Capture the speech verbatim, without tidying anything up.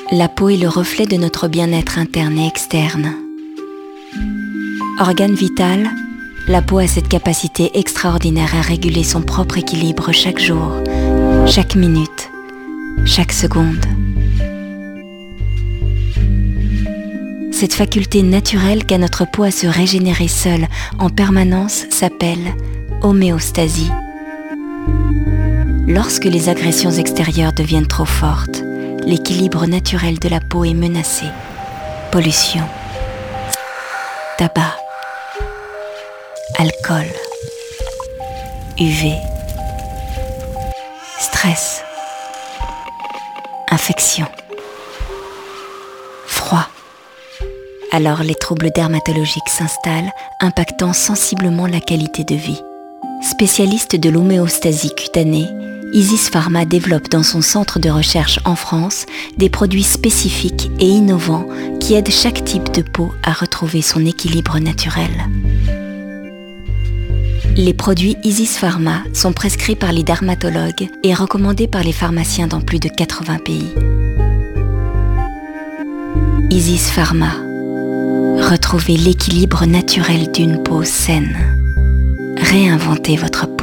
La peau est le reflet de notre bien-être interne et externe. Organe vital, la peau a cette capacité extraordinaire à réguler son propre équilibre chaque jour, chaque minute, chaque seconde. Cette faculté naturelle qu'a notre peau à se régénérer seule en permanence s'appelle homéostasie. Lorsque les agressions extérieures deviennent trop fortes, l'équilibre naturel de la peau est menacé. Pollution, tabac, alcool, U V, stress, infection, froid. Alors les troubles dermatologiques s'installent, impactant sensiblement la qualité de vie. Spécialiste de l'homéostasie cutanée, Isis Pharma développe dans son centre de recherche en France des produits spécifiques et innovants qui aident chaque type de peau à retrouver son équilibre naturel. Les produits Isis Pharma sont prescrits par les dermatologues et recommandés par les pharmaciens dans plus de quatre-vingts pays. Isis Pharma. Retrouvez l'équilibre naturel d'une peau saine. Réinventez votre peau.